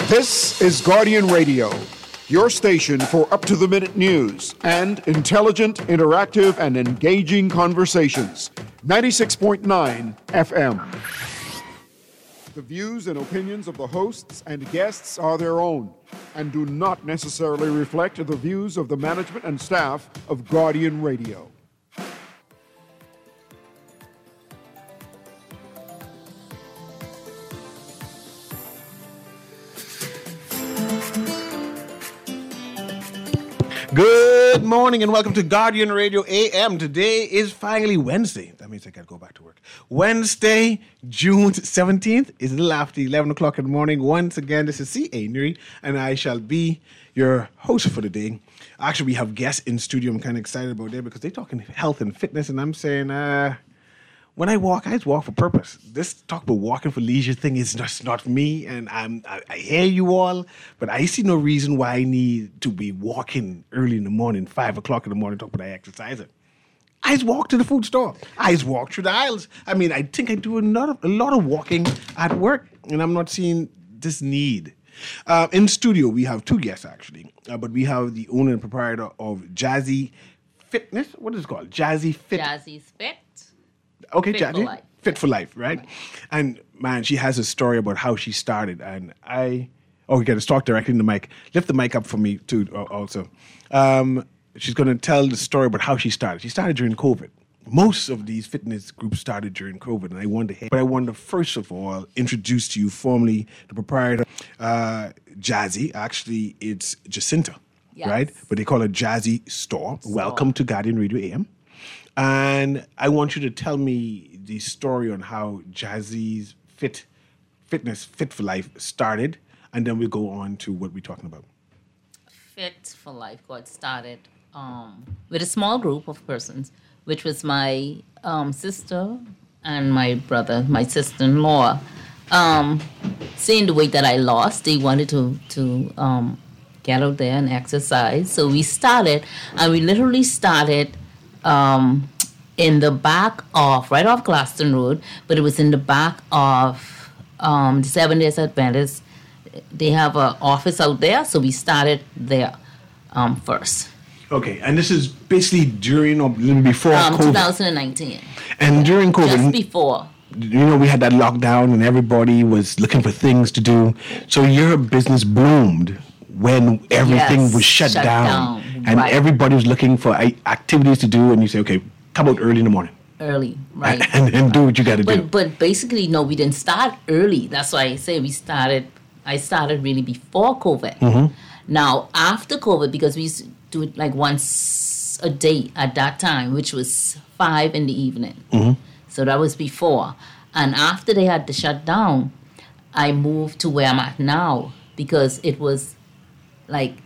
This is Guardian Radio, your station for up-to-the-minute news and intelligent, interactive, and engaging conversations. 96.9 FM. The views and opinions of the hosts and guests are their own and do not necessarily reflect the views of the management and staff of Guardian Radio. Good morning and welcome to Guardian Radio AM. Today is finally Wednesday. That means I got to go back to work. Wednesday, June 17th is a little after 11 o'clock in the morning. Once again, this is C.A. Nuri and I shall be your host for the day. Actually, we have guests in studio. I'm kind of excited about that because they're talking health and fitness and I'm saying, when I walk for purpose. This talk about walking for leisure thing is just not me, and I hear you all, but I see no reason why I need to be walking early in the morning, 5 o'clock in the morning, talk about exercising. I just walk to the food store. I just walk through the aisles. I mean, I think I do a lot of walking at work, and I'm not seeing this need. In studio, we have two guests, actually, but we have the owner and proprietor of Jazzy Fitness. What is it called? Jazzy Fit. Jazzy's Fit. Okay, Fit for Life. Fit for Life, right? And man, she has a story about how she started. And we got to talk directly in the mic. Lift the mic up for me too, also. She's going to tell the story about how she started. She started during COVID. Most of these fitness groups started during COVID, and I wanted to first of all introduce to you formally the proprietor, Jazzy. Actually, it's Jacinta, yes. Right? But they call it Jazzy Store. Welcome to Guardian Radio AM. And I want you to tell me the story on how Jazzy's Fit for Life started, and then we'll go on to what we're talking about. Fit for Life got started with a small group of persons, which was my sister and my brother, my sister-in-law. Seeing the weight that I lost, they wanted to get out there and exercise. So we started, and we literally started in the back of, right off Glaston Road, but it was in the back of the Seventh Day Adventist. They have an office out there, so we started there first. Okay, and this is basically during or before COVID? 2019. And during COVID? Just before. We had that lockdown and everybody was looking for things to do. So your business bloomed when everything was shut down. And everybody was looking for activities to do, and you say, okay, come out early in the morning. Early, right. And do what you got to do. But basically, no, we didn't start early. That's why I say I started really before COVID. Mm-hmm. Now, after COVID, because we used to do it like once a day at that time, which was 5 in the evening. Mm-hmm. So that was before. And after they had to shut down, I moved to where I'm at now because it was like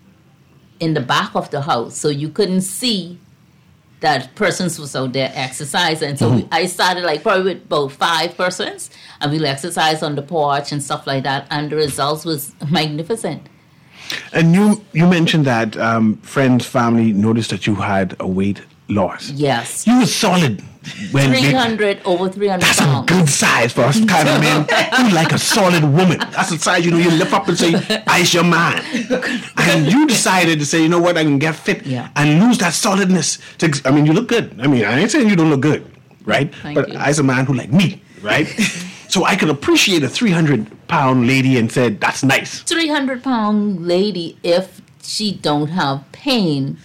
in the back of the house, so you couldn't see that persons was out there exercising. So I started like probably with about 5 persons, and we'll exercise on the porch and stuff like that, and the results was magnificent. And you mentioned that friends, family noticed that you had a weight loss. Yes. You were solid. Over 300 that's pounds. A good size for us kind of men. You're like a solid woman. That's the size, you lift up and say, I's your man. And you decided to say, you know what, I can get fit and lose that solidness. You look good. I ain't saying you don't look good, right? But I's a man who like me, right? So I could appreciate a 300-pound lady and said, that's nice. 300-pound lady if she don't have pain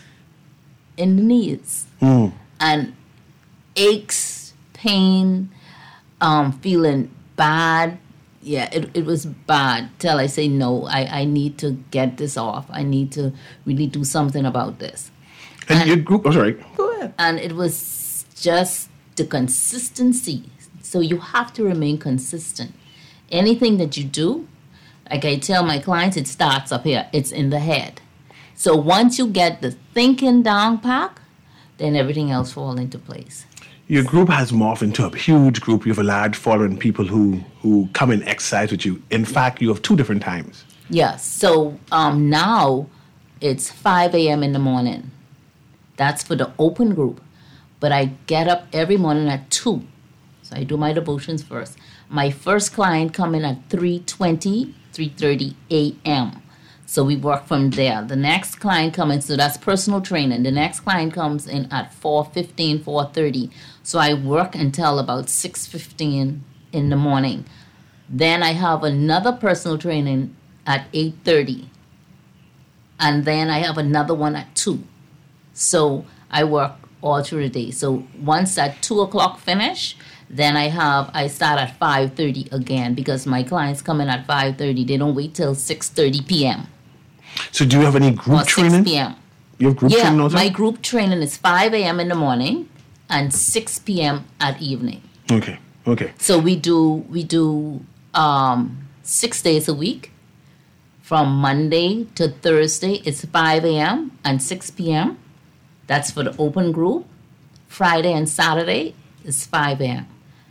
in the knees. And aches, pain, feeling bad. Yeah, it was bad till I say, no, I need to get this off. I need to really do something about this. And your group, sorry. Go ahead. And it was just the consistency. So you have to remain consistent. Anything that you do, like I tell my clients, it starts up here. It's in the head. So once you get the thinking down pat, then everything else falls into place. Your group has morphed into a huge group. You have a large following, people who come and exercise with you. In fact, you have 2 different times. Yes. So now it's 5 a.m. in the morning. That's for the open group. But I get up every morning at 2. So I do my devotions first. my first client come in at 3:30 a.m. So we work from there. The next client comes in, so that's personal training. The next client comes in at 4:15, 4:30. So I work until about 6:15 in the morning. Then I have another personal training at 8:30. And then I have another one at 2. So I work all through the day. So once at 2 o'clock finish, then I start at 5:30 again because my clients come in at 5:30. They don't wait till 6:30 p.m. So do you have any group or 6 training? p.m. You have group training also? My group training is 5 a.m. in the morning and 6 p.m. at evening. Okay. So we do 6 days a week. From Monday to Thursday, it's 5 a.m. and 6 p.m. That's for the open group. Friday and Saturday is 5 a.m.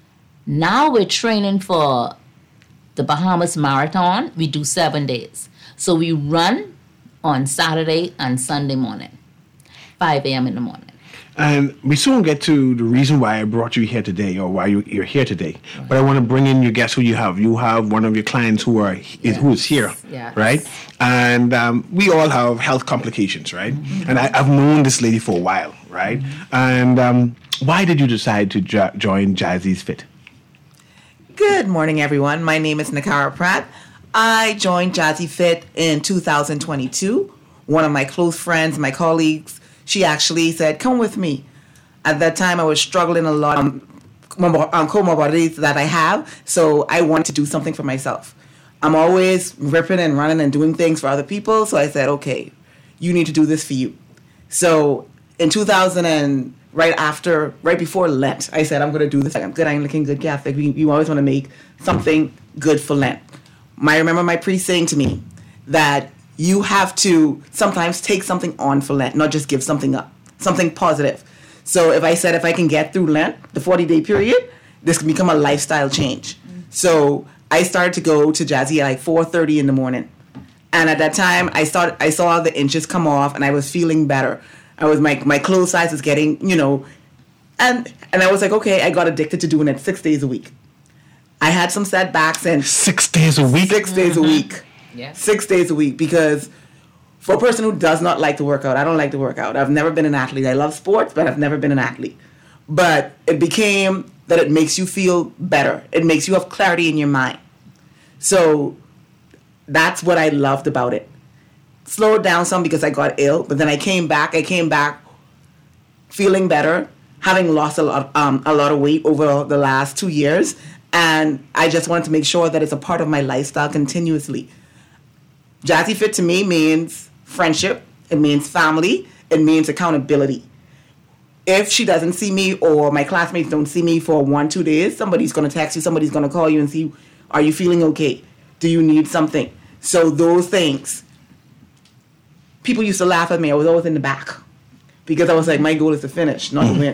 Now we're training for the Bahamas Marathon. We do 7 days. So we run on Saturday and Sunday morning, 5 a.m. in the morning. And we soon get to the reason why I brought you here today, or why you're here today. Right. But I want to bring in your guest who you have. You have one of your clients who is here, right? And we all have health complications, right? Mm-hmm. And I've known this lady for a while, right? Mm-hmm. And why did you decide to join Jazzy's Fit? Good morning, everyone. My name is Nakara Pratt. I joined Jazzy Fit in 2022. One of my close friends, my colleagues, she actually said, come with me. At that time, I was struggling a lot comorbidities that I have, so I wanted to do something for myself. I'm always ripping and running and doing things for other people, so I said, okay, you need to do this for you. So in 2000 and right before Lent, I said, I'm going to do this. I'm good, I'm looking good Catholic. You always want to make something good for Lent. I remember my priest saying to me that you have to sometimes take something on for Lent, not just give something up, something positive. So if I can get through Lent, the 40-day period, this can become a lifestyle change. So I started to go to Jazzy at like 4:30 in the morning. And at that time, I saw the inches come off and I was feeling better. My clothes size was getting, and I was like, okay, I got addicted to doing it 6 days a week. I had some setbacks and 6 days a week? 6 days a week. Yeah. 6 days a week, because for a person who does not like to work out, I don't like to work out. I've never been an athlete. I love sports, but I've never been an athlete. But it became that it makes you feel better. It makes you have clarity in your mind. So that's what I loved about it. Slowed down some because I got ill, but then I came back feeling better, having lost a lot of weight over the last 2 years. And I just wanted to make sure that it's a part of my lifestyle continuously. Jazzy Fit to me means friendship. It means family. It means accountability. If she doesn't see me or my classmates don't see me for 1-2 days, somebody's going to text you, somebody's going to call you and see, are you feeling okay? Do you need something? So those things, people used to laugh at me. I was always in the back because I was like, my goal is to finish, not to win.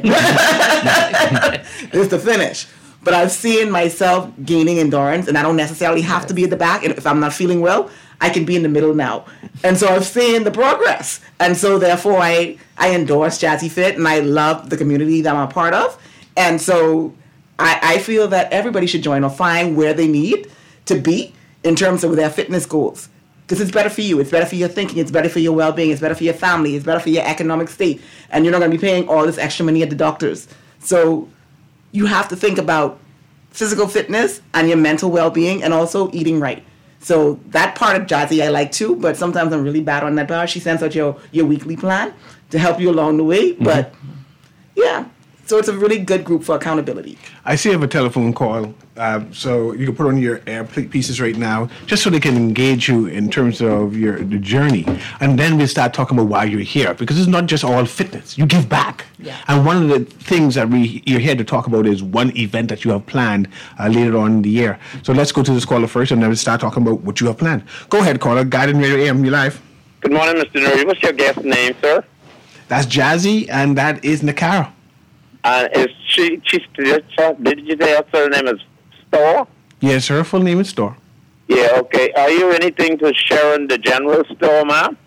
It's to finish. But I've seen myself gaining endurance, and I don't necessarily have to be at the back. And if I'm not feeling well, I can be in the middle now. And so I've seen the progress. And so therefore I endorse Jazzy Fit, and I love the community that I'm a part of. And so I feel that everybody should join or find where they need to be in terms of their fitness goals. Because it's better for you. It's better for your thinking. It's better for your well-being. It's better for your family. It's better for your economic state. And you're not going to be paying all this extra money at the doctors. So you have to think about physical fitness and your mental well-being, and also eating right. So that part of Jazzy I like too, but sometimes I'm really bad on that part. She sends out your weekly plan to help you along the way. But yeah, so it's a really good group for accountability. I see you have a telephone call, so you can put on your earpieces right now, just so they can engage you in terms of the journey. And then we'll start talking about why you're here, because it's not just all fitness. You give back. Yeah. And one of the things that you're here to talk about is one event that you have planned later on in the year. So let's go to this caller first, and then we'll start talking about what you have planned. Go ahead, caller. Guided Radio AM, you live. Good morning, Mr. Nuri. What's your guest name, sir? That's Jazzy, and that is Nakara. Is did you say her full name is Store? Yes, her full name is Store. Yeah, okay. Are you anything to Sharon, the general store, ma'am?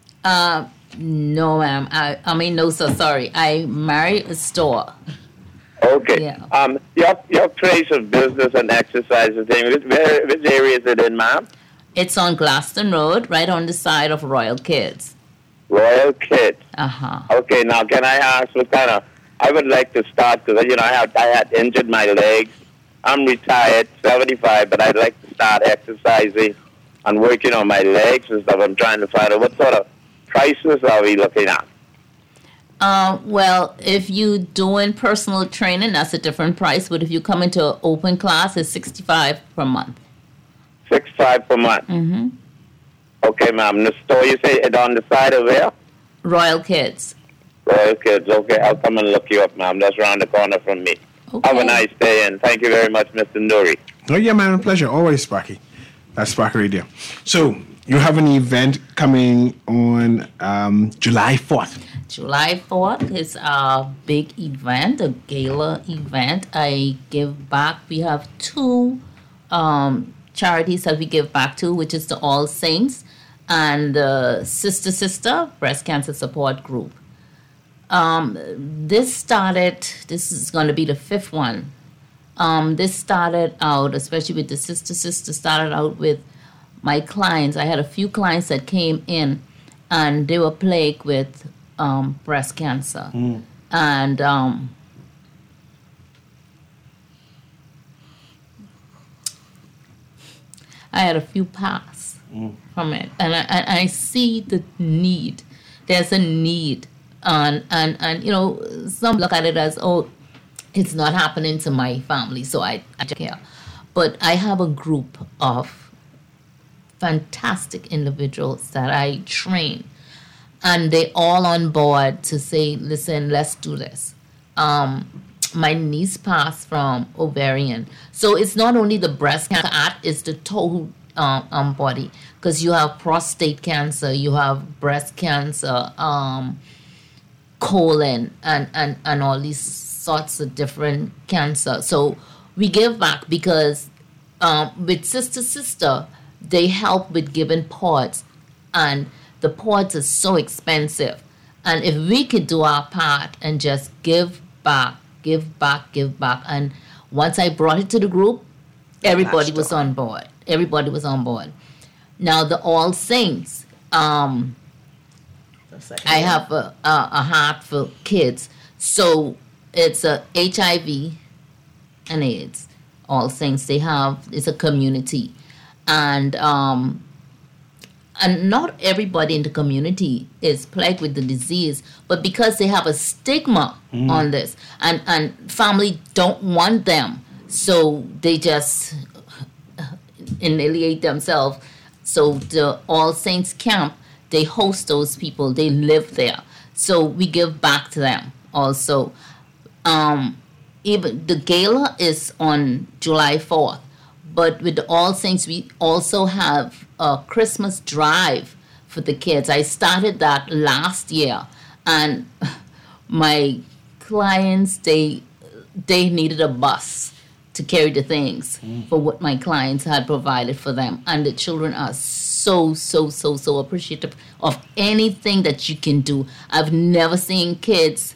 No, ma'am. No, sir, sorry. I married a store. Okay. Yeah. Your place of business and exercise and thing. Which area is it in, ma'am? It's on Glaston Road, right on the side of Royal Kids. Royal Kids. Uh-huh. Okay. Now, can I ask what kind of? I would like to start because I had injured my legs. I'm retired, 75, but I'd like to start exercising and working on my legs and stuff. I'm trying to find out what sort of prices are we looking at. Well, if you doing personal training, that's a different price. But if you come into an open class, it's $65 per month. $65 per month. Mm-hmm. Okay, ma'am. The store you say it's on the side of where? Royal Kids. Royal Kids. Okay, I'll come and look you up, ma'am. That's around the corner from me. Okay. Have a nice day, and thank you very much, Mr. Nuri. Oh, yeah, man, a pleasure. Always, Sparky. That's Sparky Radio. So, you have an event coming on July 4th. July 4th is a big event, a gala event. I give back. We have two charities that we give back to, which is the All Saints and Sister Breast Cancer Support Group. This is going to be the fifth one. This started out, especially with the Sister, started out with my clients. I had a few clients that came in and they were plagued with breast cancer. And I had a few pass from it. And I see the need. There's a need. And some look at it as, it's not happening to my family, so I don't care. But I have a group of fantastic individuals that I train, and they all on board to say, listen, let's do this. My niece passed from ovarian. So it's not only the breast cancer, it's the total body, because you have prostate cancer, you have breast cancer, colon, and all these sorts of different cancer. So we give back because with Sister, they help with giving pods, and the pods are so expensive. And if we could do our part and just give back, and once I brought it to the group, everybody was on board. Now the All Saints, I have a heart for kids, so it's a HIV and AIDS. All Saints, it's a community, and not everybody in the community is plagued with the disease, but because they have a stigma on this, and family don't want them, so they just annihilate themselves. So the All Saints camp, they host those people, they live there, so we give back to them also. Even the gala is on July 4th, but with the All Saints, we also have a Christmas drive for the kids. I started that last year, and my clients, they needed a bus to carry the things for what my clients had provided for them, and the children are so appreciative of anything that you can do. I've never seen kids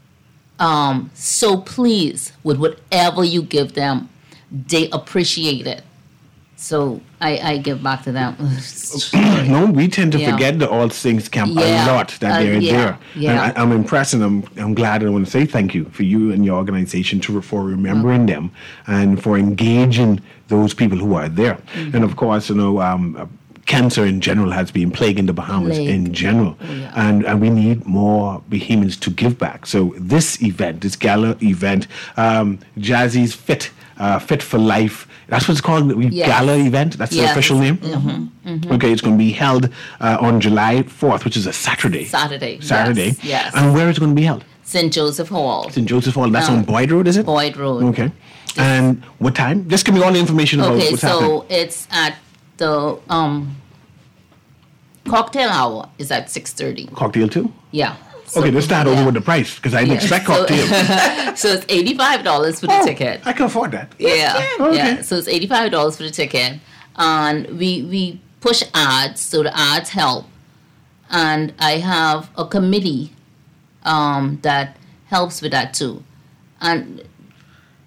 so pleased with whatever you give them. They appreciate it. So I give back to them. No, we tend to forget the All Saints camp a lot, that they're there. Yeah. And I'm impressed, and I'm glad, and I want to say thank you for you and your organization for remembering them and for engaging those people who are there. And of course, cancer in general has been plaguing the Bahamas in general. And we need more Bahamians to give back. So this gala event, Jazzy's Fit for Life, that's what it's called, gala event, that's the official name? Okay, it's going to be held on July 4th, which is a Saturday. Saturday. Yes. And where is it going to be held? St. Joseph Hall. St. Joseph Hall, that's on Boyd Road, is it? Boyd Road. Okay. And what time? Just give me all the information about what's happening. Okay, so it's at the cocktail hour is at 6:30. Cocktail too? Yeah. Okay, let's start over with the price, because I didn't expect cocktail. So it's $85 for the ticket. I can afford that. Yeah. Okay. Yeah. So it's $85 for the ticket. And we push ads, so the ads help. And I have a committee that helps with that too. And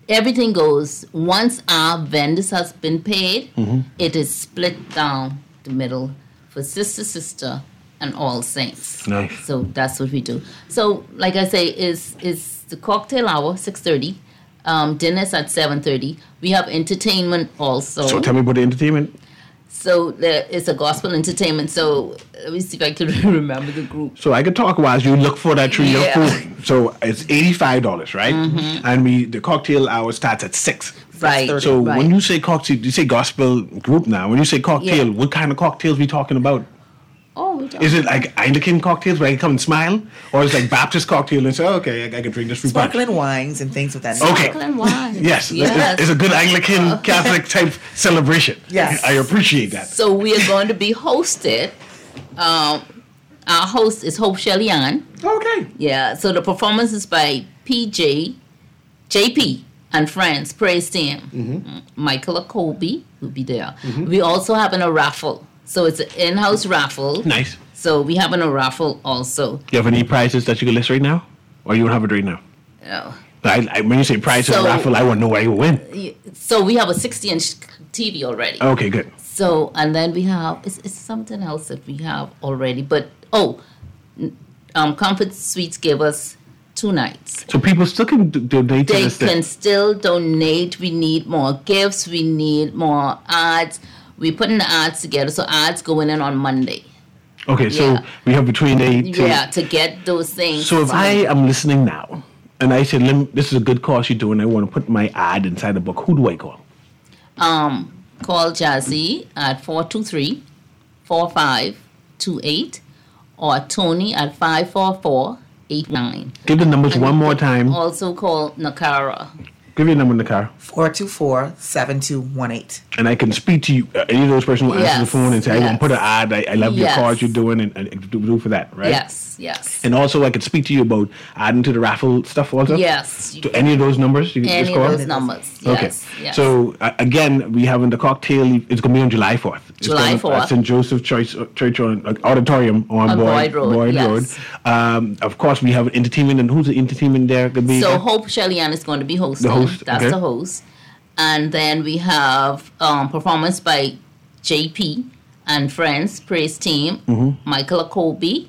everything goes, once our vendors has been paid, Mm-hmm. it is split down the middle for sister, and All Saints. Nice. So that's what we do. So, like I say, is the cocktail hour 6:30. Dinner's at 7:30. We have entertainment also. So tell me about the entertainment. So there is a gospel entertainment. So let me see if I can remember the group. So I could talk while you look for that through your Yeah. phone. So it's $85, right? And the cocktail hour starts at 6. Right. So right. when you say cocktail, you say gospel group now. When you say cocktail, Yeah. what kind of cocktails we talking about? Oh, we don't. Is it like Anglican cocktails where I can come and smile? Or is it like Baptist cocktail and say, okay, I can drink this free punch? Sparkling wines and things of that Okay. nature. Sparkling wine. Yes, Yes. It's a good Anglican Catholic type celebration. Yes. I appreciate that. So we are going to be hosted. Our host is Hope Shelley-Ann. Okay. Yeah. So the performance is by JP and Friends Praise Team. Michael Akobe will be there. We also having a raffle. So it's an in-house raffle. Nice. So we having a raffle also. Do you have any prizes that you can list right now? Or you don't have it right now? When you say prizes So- raffle, I want to know where you win. So we have a 60-inch TV already. Okay, good. So, and then we have, it's something else that we have already. But, Comfort Suites gave us 2 nights. So people still can donate to They this can thing. still donate. We need more gifts. We need more ads. We're putting the ads together. So ads going in on Monday. Okay, so Yeah. we have between 8 to... Yeah, to get those things. So if I am listening now, and I said, this is a good cause you're doing, I want to put my ad inside the book, who do I call? Call Jazzy at 423-4528 or Tony at 544-89. Give the numbers one more time. Also call Nakara. Give your number in the car. 424-7218. And I can speak to you, any of those persons who answer the Yes, phone and say, I want to yes. put an ad, I love your Yes. cause you're doing, and do for that, right? Yes. And also I could speak to you about adding to the raffle stuff also? Yes. To any of those numbers? You can Any just of call? those numbers. Okay. Yes. So again, we having the cocktail. It's going to be on July 4th. It's July gonna- 4th. At St. Joseph Church Auditorium on Boyd Road, yes. Road. Of course, we have entertainment, and who's the entertainment there? Gonna be So Hope Shelley-Ann is going to be hosting. The host, That's okay. the host. And then we have performance by JP and Friends Praise Team. Michael Akobe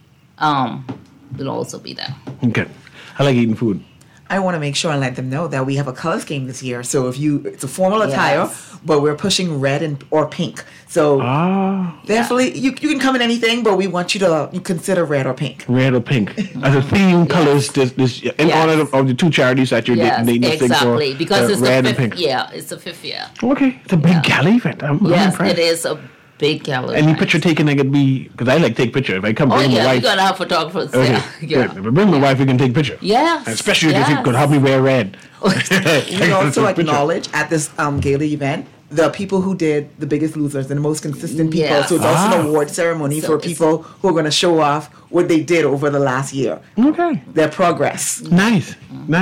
will also be there. Okay. I like eating food. I want to make sure and let them know that we have a color scheme this year. So it's a formal attire, Yes. but we're pushing red or pink. So definitely, you can come in anything, but we want you to consider red or pink. Red or pink. As a theme colors, this in Yes. honor of the 2 charities that you're Yes, dating this thing for. exactly. Because it's red the and fifth. pink. Yeah, it's the 5th year. Okay. It's a big Yeah. gala event. I'm Yes, impressed. it is a big gallery. Any picture taken, I could be, because I like take picture. If I come Oh bring my yeah, we're wife. gonna have photographers Okay, there. Yeah. good. If I bring my wife, we can take picture. Yes. Especially if you yes. could help me wear red. We also acknowledge at this gala event the people who did The Biggest Losers and the most consistent people. Yes. So it's also an award ceremony So for it's people who are going to show off what they did over the last year, Okay. their progress. Nice.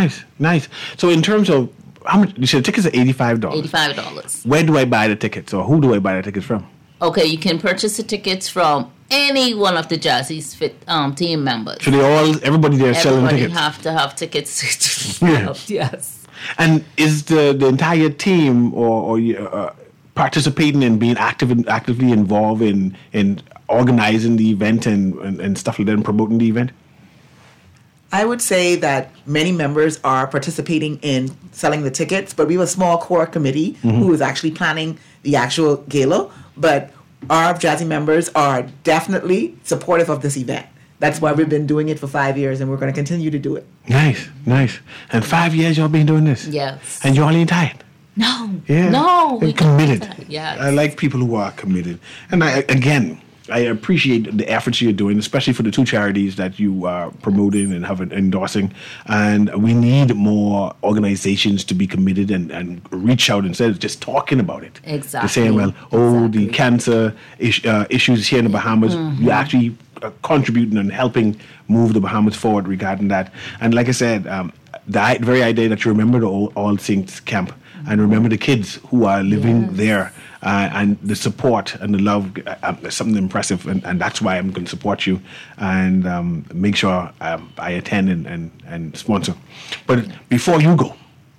So in terms of how much, you said tickets are $85. $85. Where do I buy the tickets, or who do I buy the tickets from? Okay, you can purchase the tickets from any one of the Jazzy's Fit team members. So everybody there is selling Everybody tickets. have to have tickets. Yeah. Yes. And is the entire team or participating in being actively involved in organizing the event and stuff like that and promoting the event? I would say that many members are participating in selling the tickets, but we have a small core committee who is actually planning the actual gala. But our Jazzy members are definitely supportive of this event. That's why we've been doing it for 5 years, and we're going to continue to do it. Nice. And 5 years y'all been doing this? Yes. And y'all ain't tired? No. Yeah. No. They're we don't committed. do that. Yes. I like people who are committed. And I appreciate the efforts you're doing, especially for the 2 charities that you are promoting and have endorsing. And we need more organizations to be committed and reach out instead of just talking about it. Exactly. To saying, well, the Exactly. cancer issues here in the Bahamas, you're actually contributing and helping move the Bahamas forward regarding that. And like I said, the very idea that you remember the All Saints camp and remember the kids who are living there. And the support and the love is something impressive, and that's why I'm going to support you and make sure I attend and sponsor. But before you go,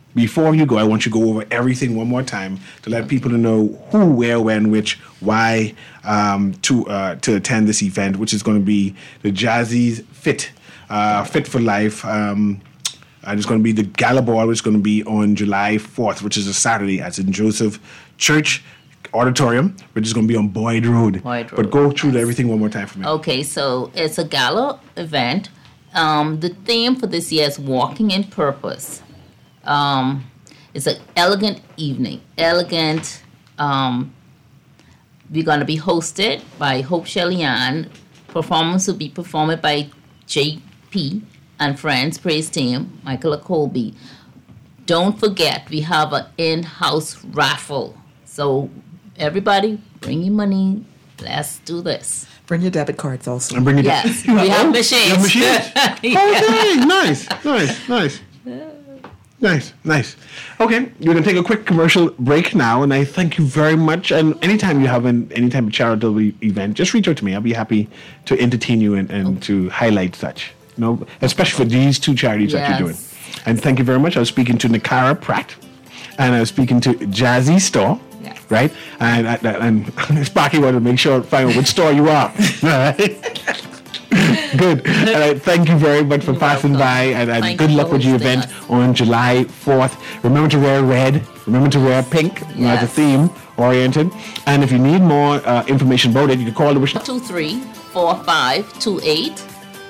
before you go, I want you to go over everything one more time to let people know who, where, when, which, why to attend this event, which is going to be the Jazzy's Fit for Life. And it's going to be the Gala Ball, which is going to be on July 4th, which is a Saturday at St. Joseph Church Auditorium, which is going to be on Boyd Road. But go through everything one more time for me. Okay, so it's a gala event. The theme for this year is Walking in Purpose. It's an elegant evening. We're going to be hosted by Hope Shellyan. Performance will be performed by JP and Friends Praise Team, Michael Colby. Don't forget, we have an in-house raffle. So everybody, bring your money. Let's do this. Bring your debit cards also. And bring your Yes, we have machines. You have machines? Yeah. Okay, nice. Okay, we're going to take a quick commercial break now, and I thank you very much. And anytime you have any type of charitable event, just reach out to me. I'll be happy to entertain you and to highlight such. You know, especially for these two charities that you're doing. And thank you very much. I was speaking to Nakara Pratt, and I was speaking to Jazzy Store. Yes. Right? And Sparky wanted to find out which store you are. Right? Good. Thank you very much for passing by, and good luck with your event on July 4th. Remember to wear red. Remember to wear pink. As a theme oriented. And if you need more information about it, you can call the 234528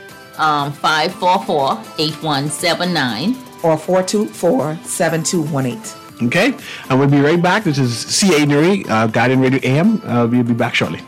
544-8179 or 424-7218. Okay, and we'll be right back. This is C.A. Nuri, Guardian Radio AM. We'll be back shortly.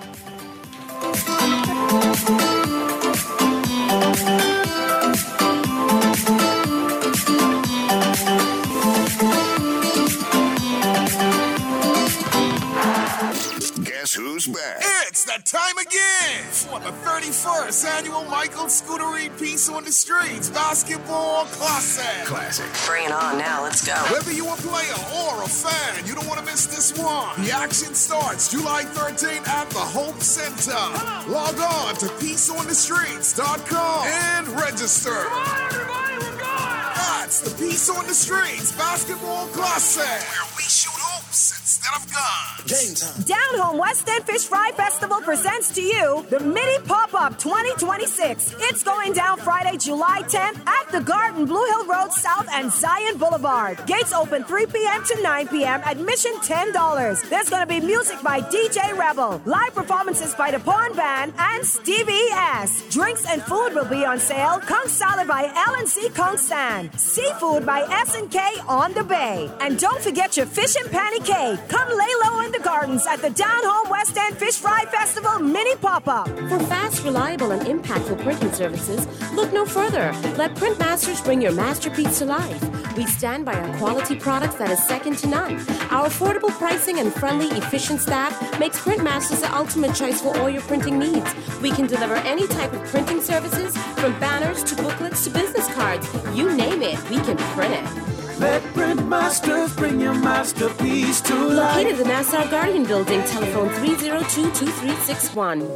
Who's back? It's that time again for the 31st annual Michael Scuderi Peace on the Streets Basketball Classic. Bring it on now, let's go. Whether you're a player or a fan, you don't want to miss this one. The action starts July 13th at the Hope Center. Log on to peaceonthestreets.com and register. Come on, everybody, we're going! That's the Peace on the Streets Basketball Classic, where we shoot hoops instead of guns. Game time. Down Home West End Fish Fry Festival presents to you the Mini Pop-Up 2026. It's going down Friday, July 10th at the Garden, Blue Hill Road South and Zion Boulevard. Gates open 3 p.m. to 9 p.m. Admission $10. There's going to be music by DJ Rebel, live performances by the Porn Band, and Stevie S. Drinks and food will be on sale. Conch Salad by L&C Conch Stand. Seafood by S&K on the Bay. And don't forget your fish and panny cake. Come lay low in the gardens at the Down Home West End Fish Fry Festival Mini Pop-Up. For fast, reliable, and impactful printing services, look no further. Let Printmasters bring your masterpiece to life. We stand by our quality products that is second to none. Our affordable pricing and friendly, efficient staff makes Printmasters the ultimate choice for all your printing needs. We can deliver any type of printing services, from banners to booklets to business cards. You name it, we can print it. Let Printmasters bring your masterpiece to life. Located in the Nassau Guardian Building, telephone 302-2361.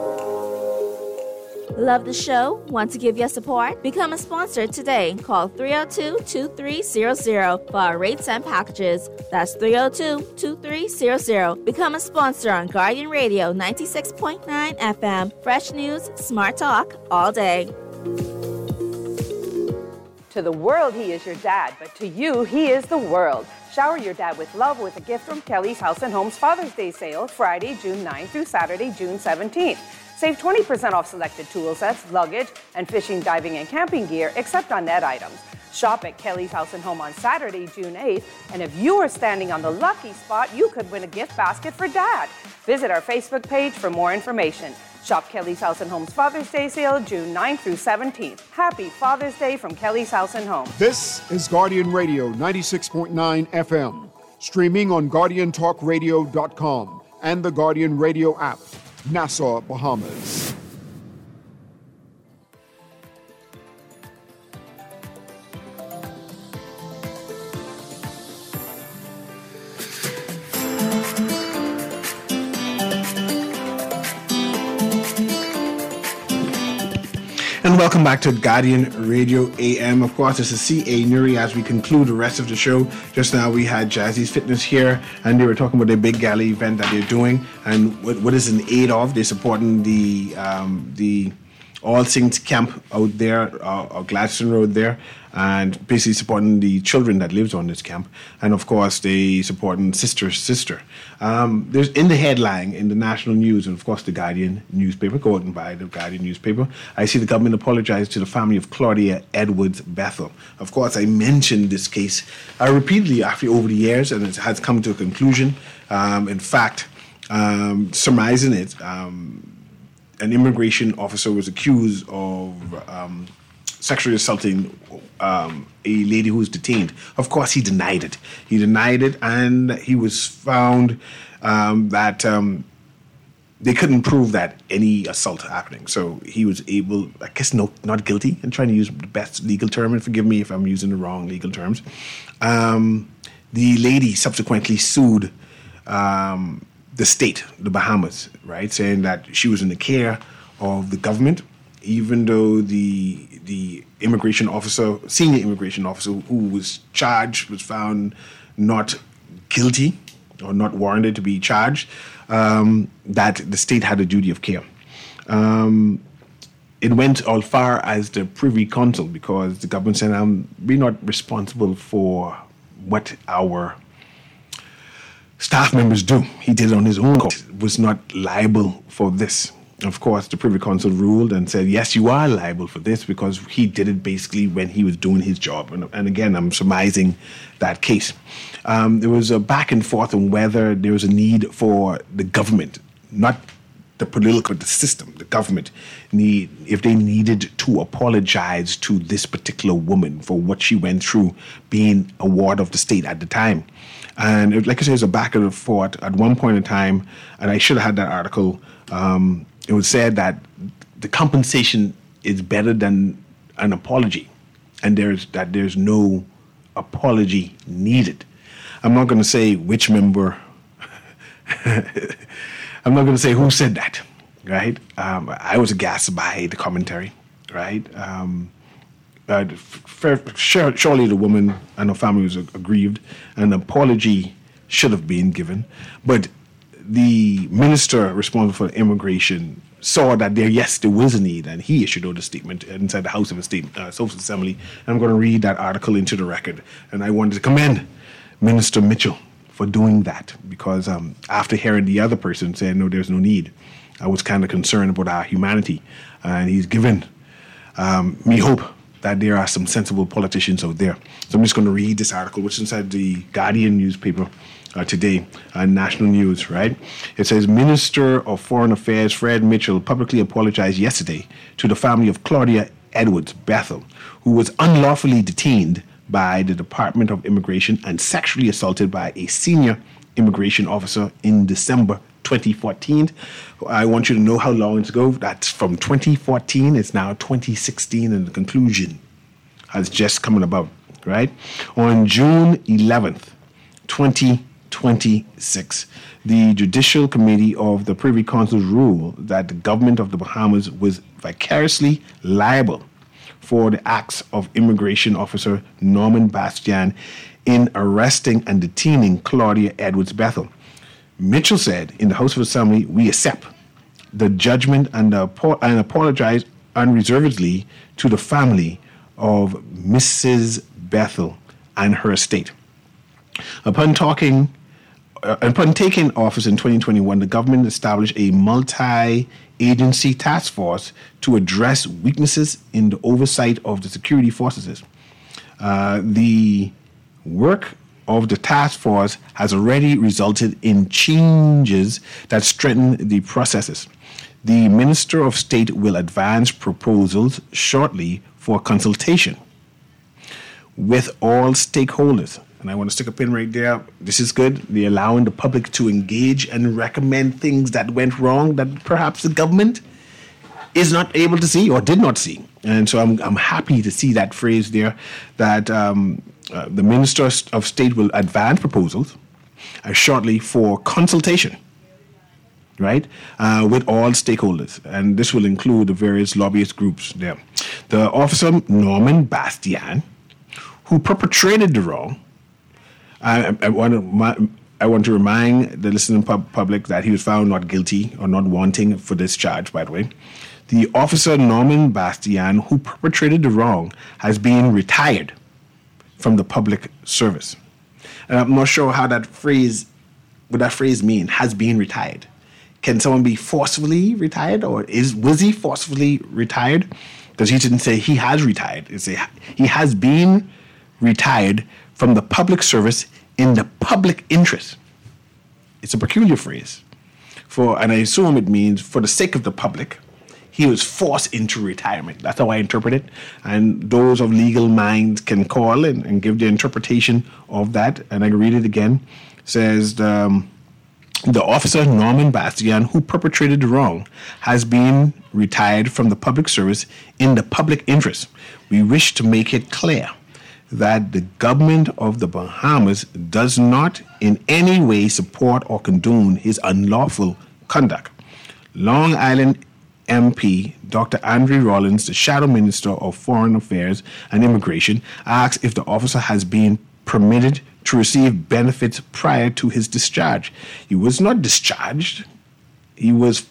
Love the show? Want to give your support? Become a sponsor today. Call 302-2300 for our rates and packages. That's 302-2300. Become a sponsor on Guardian Radio 96.9 FM. Fresh news, smart talk, all day. To the world, he is your dad, but to you, he is the world. Shower your dad with love with a gift from Kelly's House and Home's Father's Day sale, Friday, June 9th through Saturday, June 17th. Save 20% off selected tool sets, luggage, and fishing, diving, and camping gear, except on net items. Shop at Kelly's House and Home on Saturday, June 8th, and if you are standing on the lucky spot, you could win a gift basket for Dad. Visit our Facebook page for more information. Shop Kelly's House and Home's Father's Day sale, June 9th through 17th. Happy Father's Day from Kelly's House and Home. This is Guardian Radio 96.9 FM, streaming on GuardianTalkRadio.com and the Guardian Radio app, Nassau, Bahamas. And welcome back to Guardian Radio AM. Of course, this is C.A. Nuri as we conclude the rest of the show. Just now we had Jazzy's Fitness here, and they were talking about their big gala event that they're doing and what is in aid of. They're supporting the All Saints Camp out there, Gladstone Road there, and basically supporting the children that lives on this camp. And of course, they supporting Sister. There's in the headline in the national news, and of course the Guardian newspaper, go out and buy the Guardian newspaper. I see the government apologize to the family of Claudia Edwards Bethel. Of course, I mentioned this case repeatedly over the years, and it has come to a conclusion. In fact, surmising it, an immigration officer was accused of sexually assaulting a lady who was detained. Of course, he denied it. And he was found that they couldn't prove that any assault happening. So he was able, I guess, not guilty. I'm trying to use the best legal term, and forgive me if I'm using the wrong legal terms. The lady subsequently sued the state, the Bahamas, right, saying that she was in the care of the government, even though the senior immigration officer who was charged was found not guilty or not warranted to be charged, that the state had a duty of care. It went as far as the Privy Council, because the government said, we're not responsible for what our staff members do. He did it on his own. Was not liable for this. Of course, the Privy Council ruled and said, yes, you are liable for this because he did it basically when he was doing his job. And again, I'm surmising that case. There was a back and forth on whether there was a need for the government, not the political, the system, the government, if they needed to apologize to this particular woman for what she went through being a ward of the state at the time. And like I said, it was a back and forth at one point in time, and I should have had that article. It was said that the compensation is better than an apology, and there's no apology needed. I'm not going to say which member. I'm not going to say who said that, right? I was aghast by the commentary, right? Surely the woman and her family was aggrieved. An apology should have been given, but the minister responsible for immigration saw that there was a need, and he issued out a statement inside the House of Assembly. And I'm going to read that article into the record. And I wanted to commend Minister Mitchell for doing that, because after hearing the other person say, no, there's no need, I was kind of concerned about our humanity. And he's given me hope that there are some sensible politicians out there. So I'm just going to read this article, which is inside the Guardian newspaper today, national news, right? It says, Minister of Foreign Affairs Fred Mitchell publicly apologized yesterday to the family of Claudia Edwards Bethel, who was unlawfully detained by the Department of Immigration and sexually assaulted by a senior immigration officer in December 2014. I want you to know how long it's ago. That's from 2014. It's now 2016, and the conclusion has just come about, right? On June 11th, 2026, the Judicial Committee of the Privy Council ruled that the government of the Bahamas was vicariously liable for the acts of Immigration Officer Norman Bastian in arresting and detaining Claudia Edwards Bethel. Mitchell said in the House of Assembly, we accept the judgment and apologize unreservedly to the family of Mrs. Bethel and her estate. Upon taking office in 2021, the government established a multi-agency task force to address weaknesses in the oversight of the security forces. The work of the task force has already resulted in changes that strengthen the processes. The Minister of State will advance proposals shortly for consultation with all stakeholders. And I want to stick a pin right there. This is good. They're allowing the public to engage and recommend things that went wrong that perhaps the government is not able to see or did not see. And so I'm happy to see that phrase there, that the Minister of State will advance proposals shortly for consultation, right, with all stakeholders. And this will include the various lobbyist groups there. The officer, Norman Bastian, who perpetrated the wrong, I want to remind the listening public that he was found not guilty or not wanting for this charge, by the way. The officer, Norman Bastian, who perpetrated the wrong, has been retired from the public service. And I'm not sure how what that phrase mean, has been retired. Can someone be forcefully retired, or was he forcefully retired? Because he didn't say he has retired. He say he has been retired from the public service in the public interest. It's a peculiar phrase. And I assume it means for the sake of the public, he was forced into retirement. That's how I interpret it. And those of legal minds can call and give their interpretation of that. And I can read it again. It says, the officer, Norman Bastian, who perpetrated the wrong, has been retired from the public service in the public interest. We wish to make it clear that the government of the Bahamas does not in any way support or condone his unlawful conduct. Long Island MP Dr. Andre Rollins, the Shadow Minister of Foreign Affairs and Immigration, asks if the officer has been permitted to receive benefits prior to his discharge. He was not discharged. He was,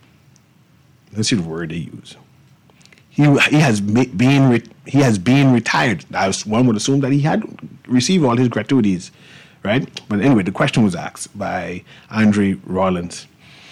let's see the word they use. He has been retired. One would assume that he had received all his gratuities, right? But anyway, the question was asked by Andre Rollins.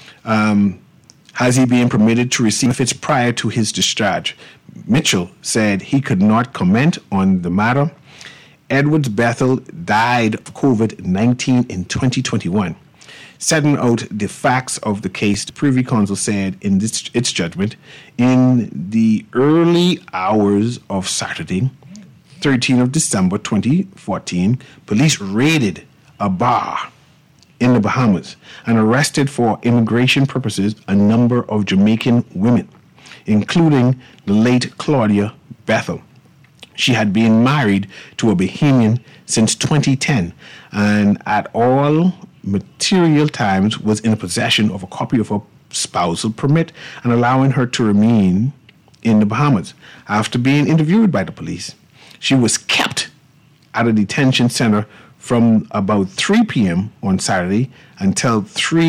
Has he been permitted to receive benefits prior to his discharge? Mitchell said he could not comment on the matter. Edwards Bethel died of COVID-19 in 2021. Setting out the facts of the case, the Privy Council said in its judgment, in the early hours of Saturday, 13th of December 2014, police raided a bar in the Bahamas and arrested for immigration purposes a number of Jamaican women, including the late Claudia Bethel. She had been married to a Bahamian since 2010 and at all material times was in possession of a copy of her spousal permit and allowing her to remain in the Bahamas. After being interviewed by the police, she was kept at a detention center from about 3 p.m. on Saturday until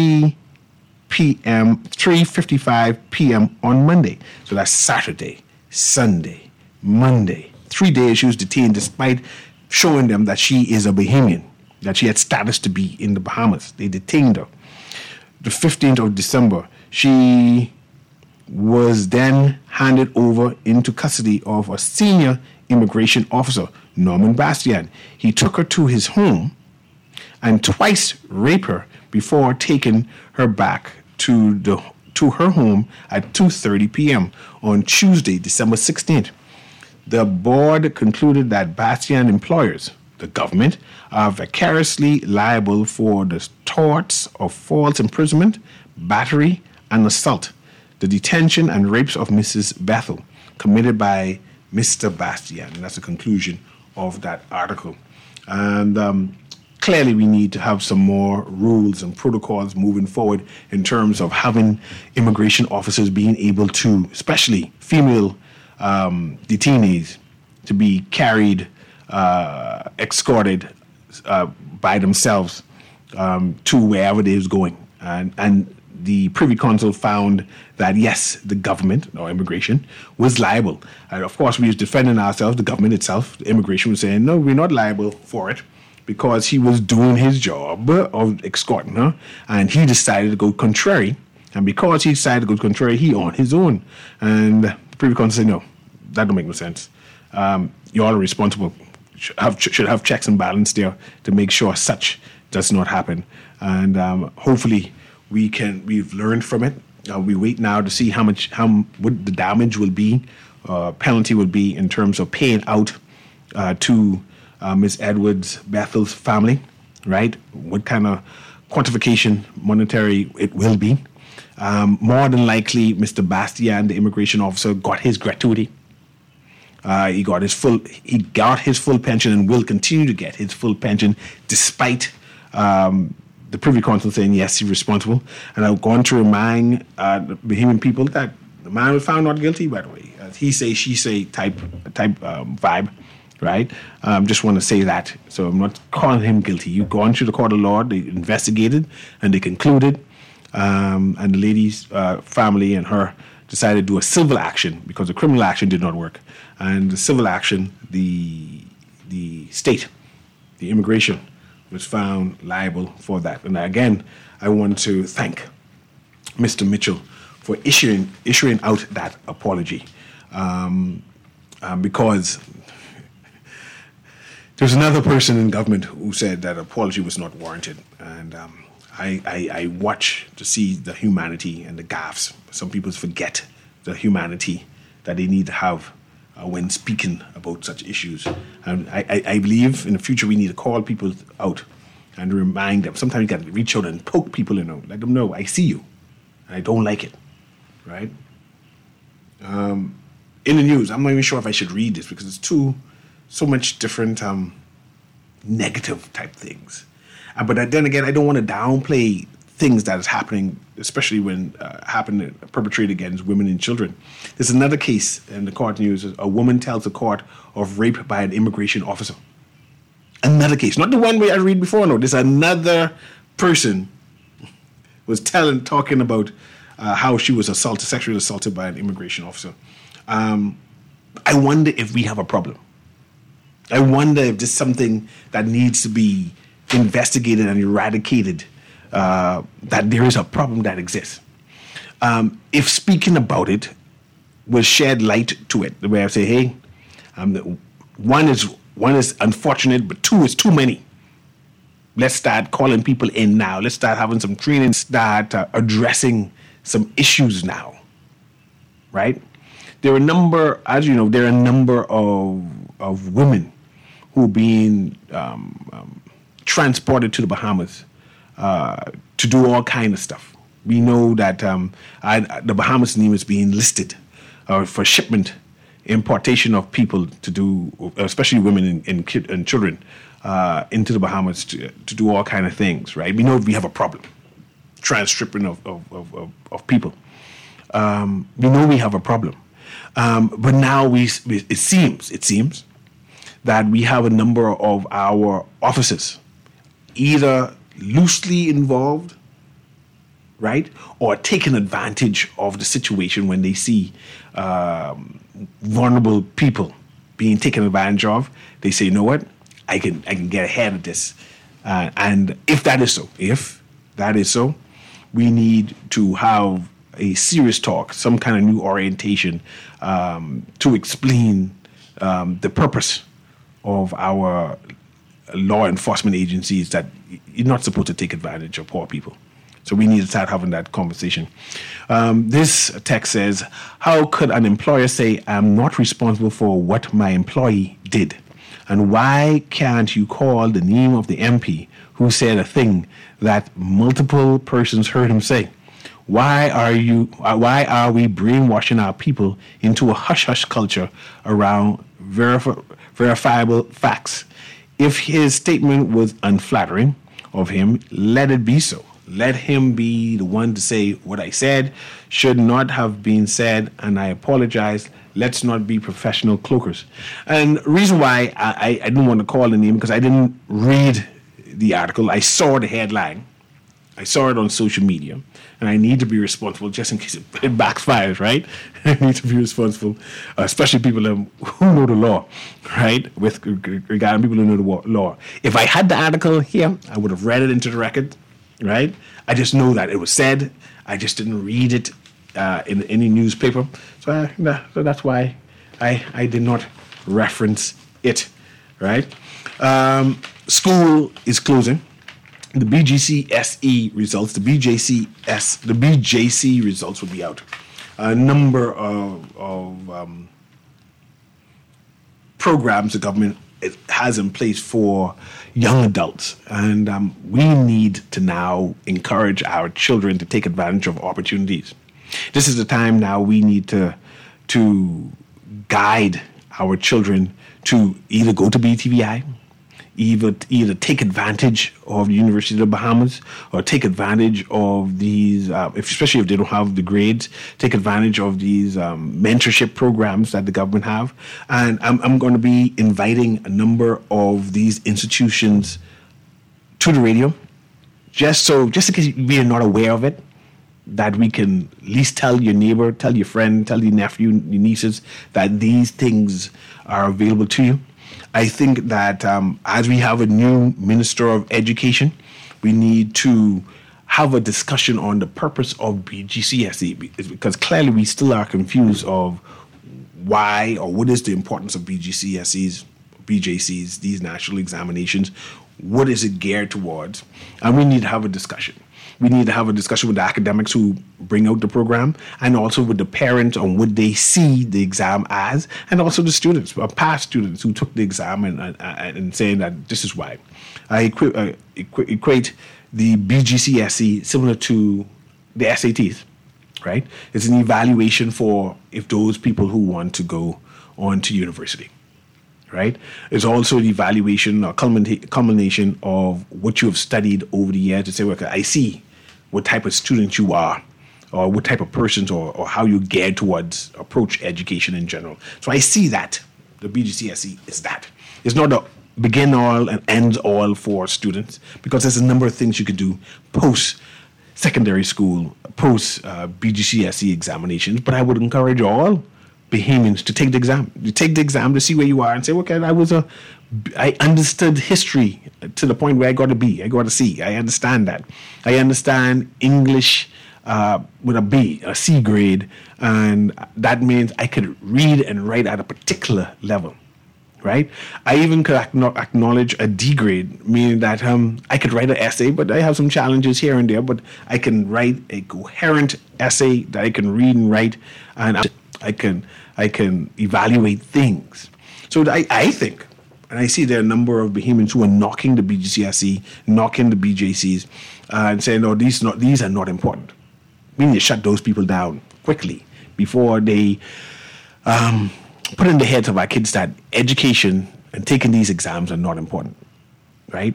3:55 p.m. on Monday. So that's Saturday, Sunday, Monday. 3 days she was detained despite showing them that she is a Bahamian, that she had status to be in the Bahamas. They detained her. The 15th of December, she was then handed over into custody of a senior immigration officer, Norman Bastian. He took her to his home and twice raped her before taking her back to her home at 2:30 p.m. on Tuesday, December 16th. The board concluded that Bastian employers, the government, are vicariously liable for the torts of false imprisonment, battery, and assault, the detention and rapes of Mrs. Bethel committed by Mr. Bastian. And that's the conclusion of that article. And clearly we need to have some more rules and protocols moving forward in terms of having immigration officers being able to, especially female detainees, to be carried, escorted by themselves to wherever they was going. And the Privy Council found that, yes, the government, or immigration, was liable. And of course, we was defending ourselves, the government itself. The immigration was saying, no, we're not liable for it because he was doing his job of escorting her, and he decided to go contrary. And because he decided to go contrary, he on his own. And the Privy Council said, no, that don't make no sense. You all are responsible, should have checks and balance there to make sure such does not happen. And hopefully we've learned from it. We wait now to see what the damage will be, penalty will be in terms of paying out to Ms. Edwards Bethel's family, right? What kind of quantification monetary it will be. More than likely, Mr. Bastian, the immigration officer, got his gratuity. He got his full pension and will continue to get his full pension despite the Privy Council saying, yes, he's responsible. And I've gone to remind the Bahamian people that the man was found not guilty, by the way. He say, she say type vibe, right? Just want to say that. So I'm not calling him guilty. You've gone to the court of law, they investigated, and they concluded, and the lady's family and her decided to do a civil action because the criminal action did not work. And the civil action, the state, the immigration, was found liable for that. And again, I want to thank Mr. Mitchell for issuing out that apology, because there's another person in government who said that apology was not warranted, and I watch to see the humanity and the gaffes. Some people forget the humanity that they need to have when speaking about such issues. And I believe in the future we need to call people out and remind them. Sometimes you got to reach out and poke people, let them know, I see you, and I don't like it, right? In the news, I'm not even sure if I should read this because it's so much different negative type things. But then again, I don't want to downplay things that is happening, especially when perpetrated against women and children. There's another case in the court news. A woman tells the court of rape by an immigration officer. Another case, not the one where I read before. No, there's another person was talking about how she was sexually assaulted by an immigration officer. I wonder if we have a problem. I wonder if there's something that needs to be investigated and eradicated, that there is a problem that exists. If speaking about it will shed light to it, the way I say, hey, one is unfortunate, but two is too many. Let's start calling people in now. Let's start having some training, start addressing some issues now, right? There are a number, as you know, of women who are being transported to the Bahamas to do all kind of stuff. We know that the Bahamas name is being listed for shipment, importation of people to do, especially women and children, into the Bahamas to do all kind of things, right? We know we have a problem, trans-shipping of people. We know we have a problem. But now it seems that we have a number of our officers either loosely involved, right, or taking advantage of the situation when they see vulnerable people being taken advantage of. They say, you know what, I can get ahead of this. And if that is so, we need to have a serious talk, some kind of new orientation to explain the purpose of our law enforcement agencies, that you're not supposed to take advantage of poor people. So we need to start having that conversation. This text says, how could an employer say, I'm not responsible for what my employee did? And why can't you call the name of the MP who said a thing that multiple persons heard him say? Why are we brainwashing our people into a hush-hush culture around verifiable facts? If his statement was unflattering of him, let it be so. Let him be the one to say what I said should not have been said, and I apologize. Let's not be professional cloakers. And the reason why I didn't want to call the name, because I didn't read the article. I saw the headline. I saw it on social media, and I need to be responsible just in case it backfires, right? I need to be responsible, especially people who know the law, right? With regarding people who know the law. If I had the article here, I would have read it into the record, right? I just know that it was said. I just didn't read it in any newspaper. So that's why I did not reference it, right? School is closing. The BGCSE results, the BJC results will be out. A number of programs the government has in place for young adults, and we need to now encourage our children to take advantage of opportunities. This is the time now we need to guide our children to either go to BTVI, either take advantage of the University of the Bahamas or take advantage of these, especially if they don't have the grades, take advantage of these mentorship programs that the government have. And I'm going to be inviting a number of these institutions to the radio, just in case we are not aware of it, that we can at least tell your neighbor, tell your friend, tell your nephew, your nieces that these things are available to you. I think that as we have a new Minister of Education, we need to have a discussion on the purpose of BGCSE, because clearly we still are confused of why or what is the importance of BGCSEs, BJCs, these national examinations. What is it geared towards? And we need to have a discussion. We need to have a discussion with the academics who bring out the program, and also with the parents on what they see the exam as, and also the students, past students who took the exam and saying that this is why. I equate the BGCSE similar to the SATs, right? It's an evaluation for if those people who want to go on to university. Right? It's also an evaluation or culmination of what you have studied over the years to say, okay, I see what type of student you are, or what type of persons, or how you geared towards approach education in general. So I see that the BGCSE is that. It's not a begin all and end all for students, because there's a number of things you could do post secondary school, post BGCSE examinations. But I would encourage all Bahamians to take the exam. You take the exam to see where you are and say, okay, I understood history to the point where I got a B, I got a C. I understand that. I understand English with a B, a C grade, and that means I could read and write at a particular level, right? I even could acknowledge a D grade, meaning that I could write an essay, but I have some challenges here and there, but I can write a coherent essay that I can read and write, and I can evaluate things. So I think, and I see there are a number of Bahamians who are knocking the BGCSE, knocking the BJCs, and saying, no, these are not important. We need to shut those people down quickly before they put in the heads of our kids that education and taking these exams are not important, right?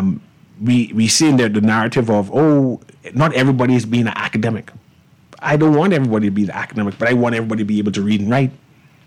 We see in there the narrative of, not everybody is being an academic. I don't want everybody to be the academic, but I want everybody to be able to read and write.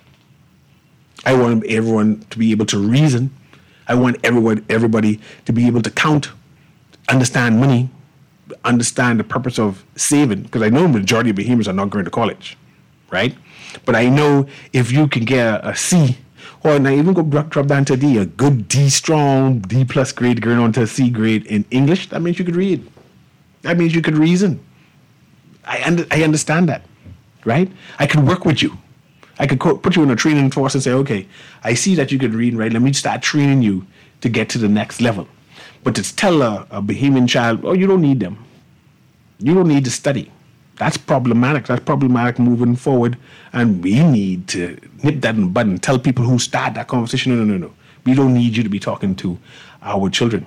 I want everyone to be able to reason. I want everybody to be able to count, understand money, understand the purpose of saving, because I know the majority of Bahamians are not going to college, right? But I know if you can get a C, or now even go drop down to a D, a good D strong, D plus grade going on to a C grade in English, that means you could read. That means you could reason. I understand that, right? I could work with you. I could put you in a training force and say, okay, I see that you could read and write. Let me start training you to get to the next level. But to tell a Bahamian child, you don't need them. You don't need to study. That's problematic. That's problematic moving forward. And we need to nip that in the bud and tell people who start that conversation, no. We don't need you to be talking to our children.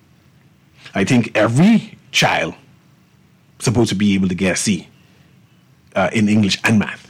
I think every child is supposed to be able to get a C in English and math.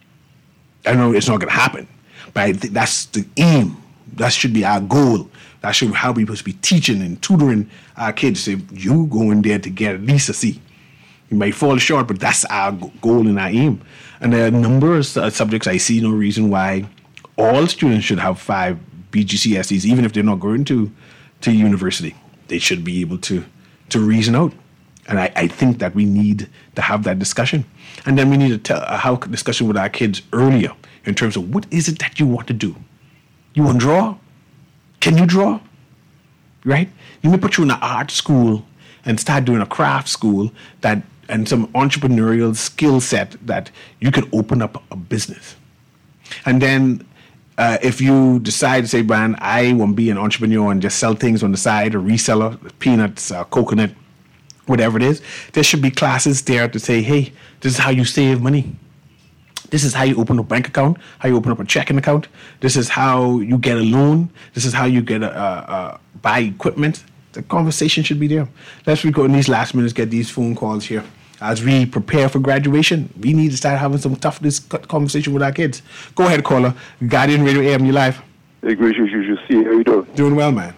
I know it's not going to happen, but I think that's the aim. That should be our goal. That should be how we're supposed to be teaching and tutoring our kids. If you go in there to get at least a C, you might fall short, but that's our goal and our aim. And there are a number of subjects I see no reason why all students should have 5 BGCSEs, even if they're not going to university. They should be able to reason out. And I think that we need to have that discussion. And then we need to have a discussion with our kids earlier in terms of what is it that you want to do? You want to draw? Can you draw? Right? You may put you in an art school and start doing a craft school and some entrepreneurial skill set that you can open up a business. And then if you decide to say, Brian, I want to be an entrepreneur and just sell things on the side, or reseller, peanuts, coconut, whatever it is, there should be classes there to say, hey, this is how you save money. This is how you open a bank account, how you open up a checking account. This is how you get a loan. This is how you get buy equipment. The conversation should be there. Let's go in these last minutes, get these phone calls here. As we prepare for graduation, we need to start having some tough conversation with our kids. Go ahead, caller. Guardian Radio AM, you live. Hey, Gracious, you should see. How you doing? Doing well, man.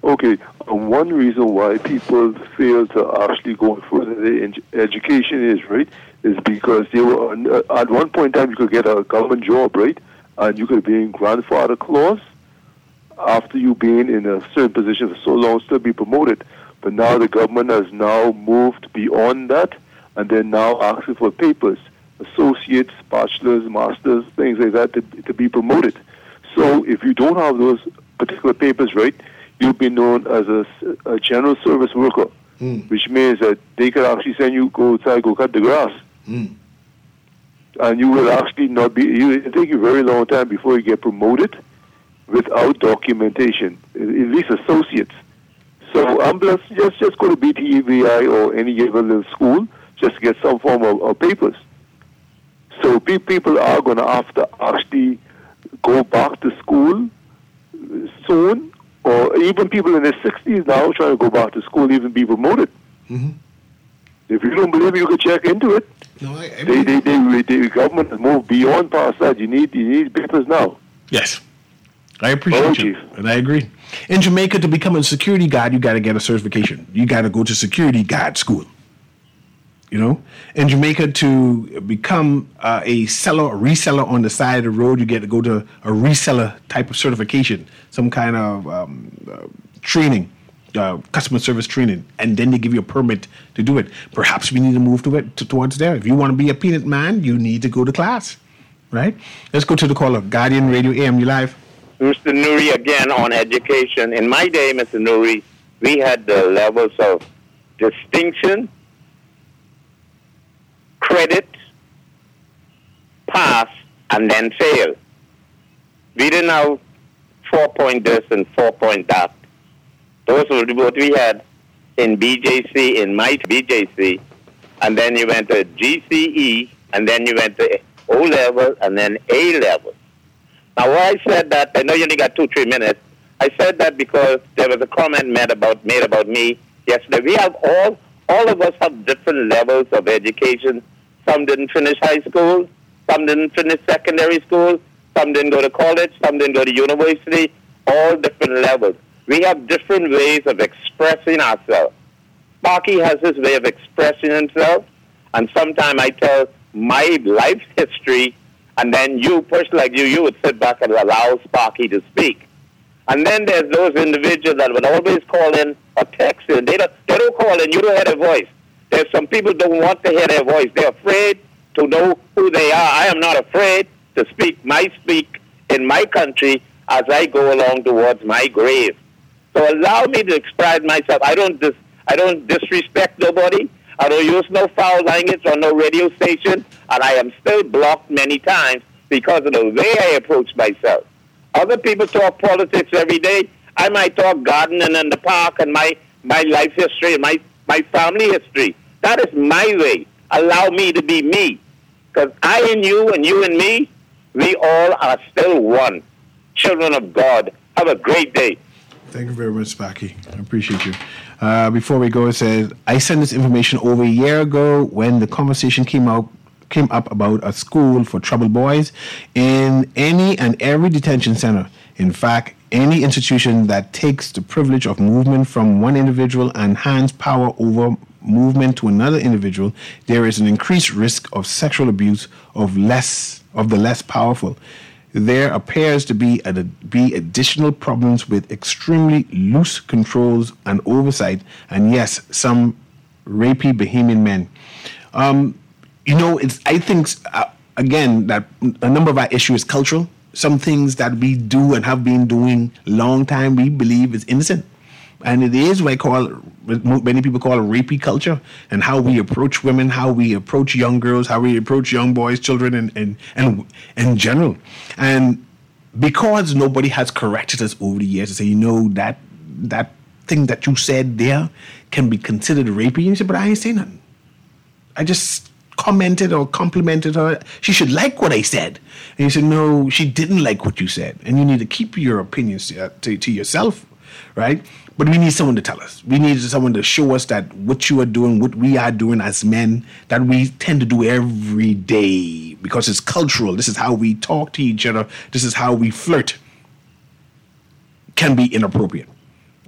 Okay, one reason why people fail to actually go further in education is because they were at one point in time you could get a government job, right, and you could be in grandfather clause after you being in a certain position for so long, still be promoted. But now the government has now moved beyond that, and they're now asking for papers, associates, bachelors, masters, things like that to be promoted. So if you don't have those particular papers, right, you'll be known as a general service worker, which means that they could actually send you go outside, go cut the grass. And you will actually not be, it'll take you a very long time before you get promoted without documentation, at least associates. So I'm just go to BTEVI or any given little school just to get some form of papers. So people are going to have to actually go back to school soon, or even people in their 60s now trying to go back to school, even be promoted. If you don't believe me, you can check into it. No, the government has moved beyond past that. You need papers now. Yes. I appreciate you, and I agree. In Jamaica, to become a security guard, you got to get a certification. You got to go to security guard school. You know, in Jamaica, to become a reseller on the side of the road, you get to go to a reseller type of certification, some kind of training, customer service training, and then they give you a permit to do it. Perhaps we need to move towards there. If you want to be a peanut man, you need to go to class, right? Let's go to the caller. Guardian Radio AM, you live. Mr. Nuri again on education. In my day, Mr. Nuri, we had the levels of distinction, credit, pass, and then fail. We didn't have 4-point this and 4-point that. Those were what we had in BJC, in my BJC, and then you went to GCE, and then you went to O-level, and then A-level. Now, why I said that, I know you only got 2-3 minutes. I said that because there was a comment made about me yesterday. We have all of us have different levels of education. Some didn't finish high school, some didn't finish secondary school, some didn't go to college, some didn't go to university, all different levels. We have different ways of expressing ourselves. Sparky has his way of expressing himself, and sometimes I tell my life history, and then you, person like you would sit back and allow Sparky to speak. And then there's those individuals that would always call in or text in. They don't call in. You don't hear their voice. There's some people don't want to hear their voice. They're afraid to know who they are. I am not afraid to speak in my country as I go along towards my grave. So allow me to express myself. I don't disrespect nobody. I don't use no foul language on no radio station, and I am still blocked many times because of the way I approach myself. Other people talk politics every day. I might talk gardening in the park and my life history and my family history. That is my way. Allow me to be me. Because I and you and me, we all are still one. Children of God. Have a great day. Thank you very much, Sparky. I appreciate you. Before we go, it says, I sent this information over a year ago when the conversation came up about a school for troubled boys in any and every detention center. In fact, any institution that takes the privilege of movement from one individual and hands power over movement to another individual, there is an increased risk of sexual abuse of the less powerful. There appears to be additional problems with extremely loose controls and oversight, and yes, some rapey Bahamian men. I think, again, that a number of our issues is cultural. Some things that we do and have been doing a long time, we believe is innocent. And it is what many people call a rapey culture, and how we approach women, how we approach young girls, how we approach young boys, children, and in general. And because nobody has corrected us over the years to say, that thing that you said there can be considered rapey, and you say, but I ain't saying nothing. I just commented or complimented her. She should like what I said. And you said, no, she didn't like what you said. And you need to keep your opinions to yourself, right? But we need someone to tell us. We need someone to show us that what you are doing, what we are doing as men, that we tend to do every day because it's cultural. This is how we talk to each other. This is how we flirt. Can be inappropriate.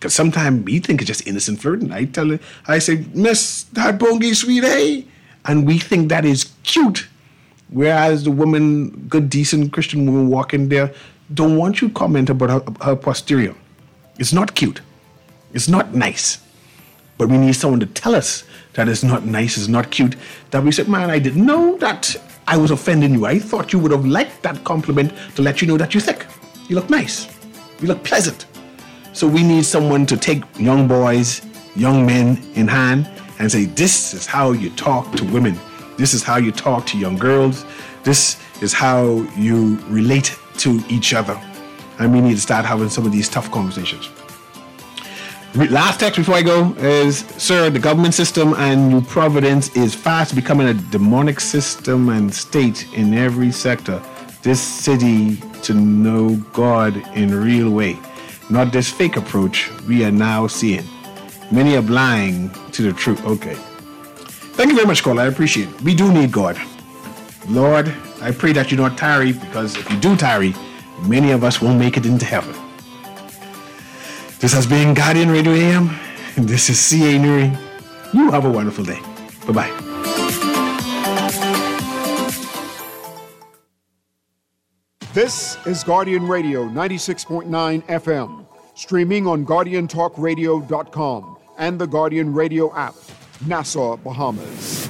Because sometimes we think it's just innocent flirting. I say, Miss, that bongi sweet, eh? And we think that is cute. Whereas the woman, good, decent Christian woman walking there, don't want you to comment about her posterior. It's not cute. It's not nice. But we need someone to tell us that it's not nice, it's not cute. That we said, man, I didn't know that I was offending you. I thought you would have liked that compliment to let you know that you're thick. You look nice. You look pleasant. So we need someone to take young boys, young men in hand and say, this is how you talk to women. This is how you talk to young girls. This is how you relate to each other. And we need to start having some of these tough conversations. Last text before I go is, sir, the government system and New Providence is fast becoming a demonic system and state in every sector. This city to know God in a real way. Not this fake approach we are now seeing. Many are blind to the truth. Okay. Thank you very much, caller. I appreciate it. We do need God. Lord, I pray that you don't tarry, because if you do tarry, many of us won't make it into heaven. This has been Guardian Radio AM. And this is C.A. Nuri. You have a wonderful day. Bye-bye. This is Guardian Radio 96.9 FM, streaming on GuardianTalkRadio.com and the Guardian Radio app, Nassau, Bahamas.